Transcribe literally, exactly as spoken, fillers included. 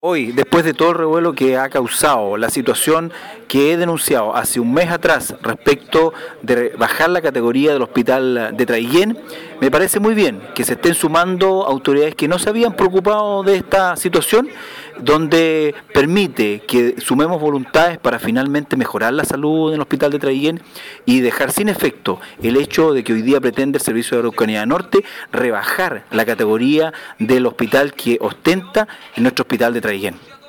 Hoy, después de todo el revuelo que ha causado la situación que he denunciado hace un mes atrás respecto de bajar la categoría del hospital de Traiguén, me parece muy bien que se estén sumando autoridades que no se habían preocupado de esta situación, donde permite que sumemos voluntades para finalmente mejorar la salud en el hospital de Traiguén y dejar sin efecto el hecho de que hoy día pretende el Servicio de Araucanía Norte rebajar la categoría del hospital que ostenta en nuestro hospital de Traiguén.